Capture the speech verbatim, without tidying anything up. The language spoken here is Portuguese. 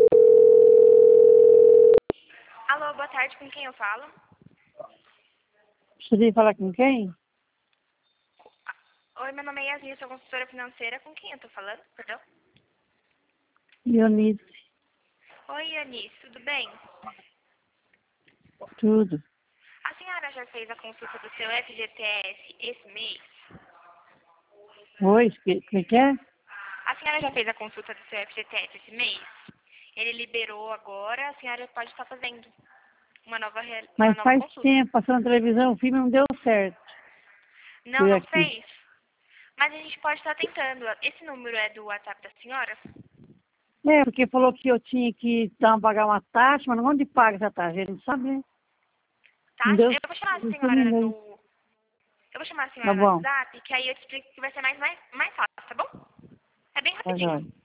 Alô, boa tarde, com quem eu falo? Gostaria de falar com quem? Oi, meu nome é Yasmin, sou consultora financeira. Com quem eu tô falando? Perdão? Leonice, Oi, Anis, tudo bem? tudo. A senhora já fez a consulta do seu F G T S esse mês? Oi, que- como é que é? A senhora já fez a consulta do seu F G T S esse mês? Ele liberou agora, a senhora pode estar fazendo uma nova, real- uma Mas nova faz consulta. tempo, passando na televisão, o filme não deu certo. Não, Fui não aqui. fez? Mas a gente pode estar tentando. Esse número é do WhatsApp da senhora? É, porque falou que eu tinha que dar, pagar uma taxa, mas onde paga essa taxa? A gente não sabe, né? Tá? Não deu Eu vou chamar a certo, eu me senhora lembro. no... Eu vou chamar a Tá senhora no bom, WhatsApp, que aí eu te explico que vai ser mais, mais, mais fácil, tá bom? É bem tá rapidinho. jóia.